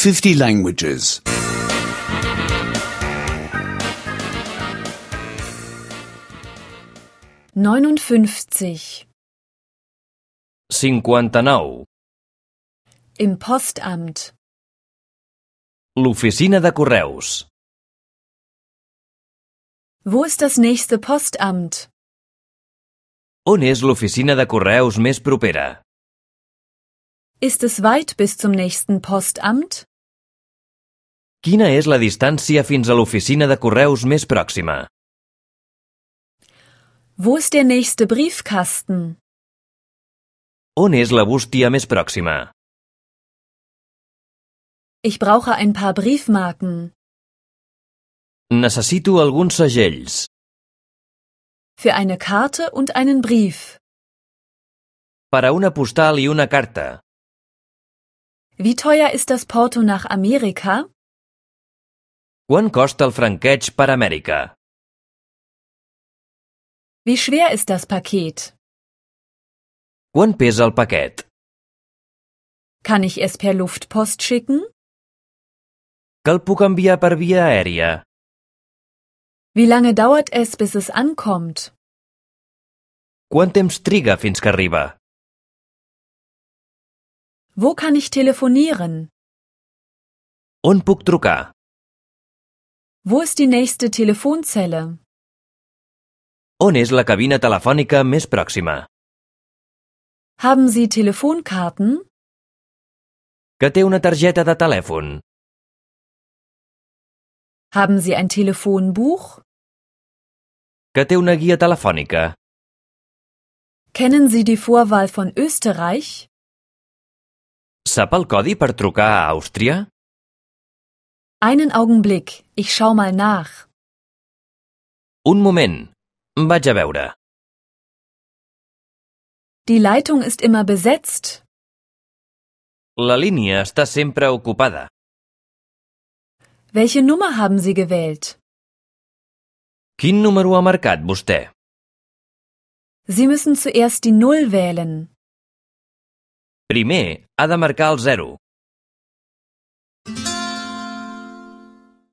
50 languages. 59. 59. Im Postamt. L'oficina de correus. Wo ist das nächste Postamt? On és l'oficina de correus més propera? Ist es weit bis zum nächsten Postamt? Quina és la distància fins a l'oficina de correus més pròxima? Wo ist der nächste Briefkasten? On és la bústia més pròxima? Ich brauche ein paar Briefmarken. Necessito alguns segells. Für eine Karte und einen Brief. Per a una postal i una carta. Wie teuer ist das Porto nach Amerika? Quant costa el franqueig per Amèrica? Wie schwer ist das Paket? Quant pesa el paquet? Kann ich es per Luftpost schicken? Que el puc enviar per via aèria? Wie lange dauert es, bis es ankommt? Quant temps triga fins que arriba? Wo kann ich telefonieren? On puc trucar? Wo ist die nächste Telefonzelle? On és la cabina telefònica més pròxima? Haben Sie Telefonkarten? Que té una targeta de telèfon? Haben Sie ein Telefonbuch? Que té una guia telefònica? Kennen Sie die Vorwahl von Österreich? Sap el codi per trucar a Àustria? Einen Augenblick, ich schau mal nach. Un moment. Vaig a veure. Die Leitung ist immer besetzt. La línia està sempre ocupada. Welche Nummer haben Sie gewählt? Quin número ha marcat vostè? Sie müssen zuerst die Null wählen. Primer ha de marcar el 0.